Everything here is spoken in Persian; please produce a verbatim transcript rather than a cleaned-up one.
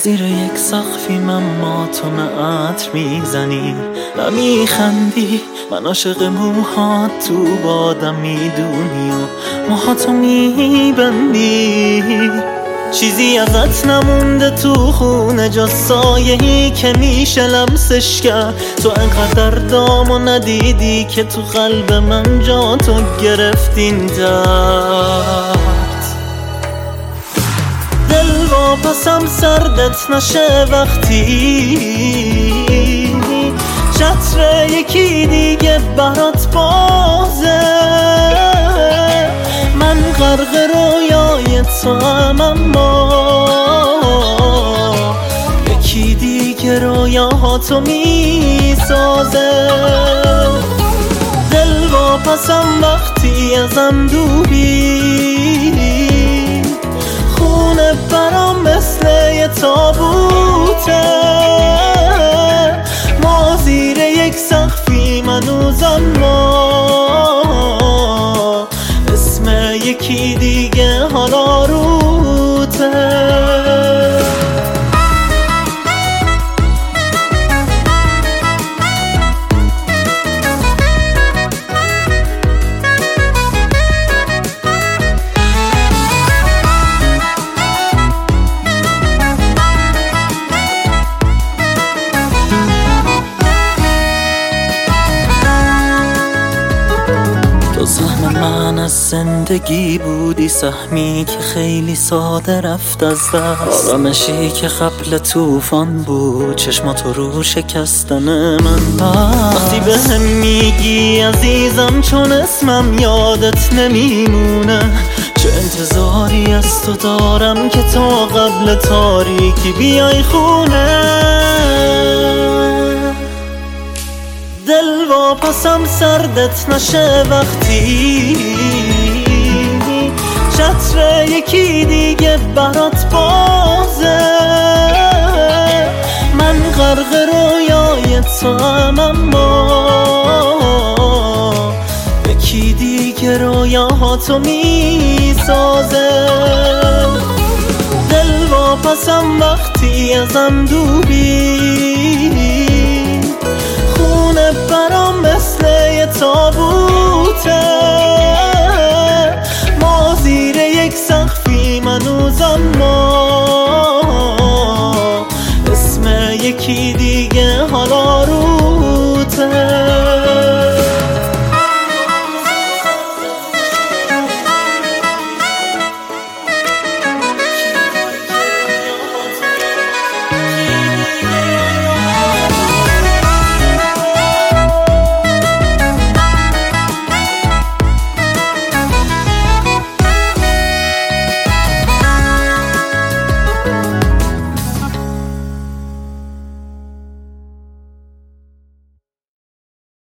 زیر یک سقفی من ما تو عطر میزنی و میخندی، من عاشق موهات تو بادم میدونی و موهاتو میبندی. چیزی ازت نمونده تو خونه جز سایه‌ای که میشه لمسش کرد. تو انقدر دامو ندیدی که تو قلب من جا تو گرفتین درد. دل واپسم سردت نشه وقتی چتر یکی دیگه برات بازه. من غرق رویای تو هم اما یکی دیگه رویاهاتو میسازه. دل واپسم وقتی ازم دوری، خونه برام مثل یه تابوته. ما زیر یک سقفی منوزم ما اسم یکی دیگه حالا روته. تو سهم من از زندگی بودی، سهمی که خیلی ساده رفت از دست. آرامشی که قبل طوفان بود، چشماتو رو شکستن من بست. وقتی بهم میگی عزیزم چون اسمم یادت نمیمونه، چه انتظاری از تو دارم که تا قبل تاریکی بیای خونه. دل واپسم سردت نشه وقتی چتر یکی دیگه برات بازه. من غرق رویای تو هم اما یکی دیگه رویاهاتو میسازه. دل واپسم وقتی ازم دوری، خونه برام مثل یه تابوته. ما زیر یک سقفی منوزم ما اسم یکی دیگه حالا رو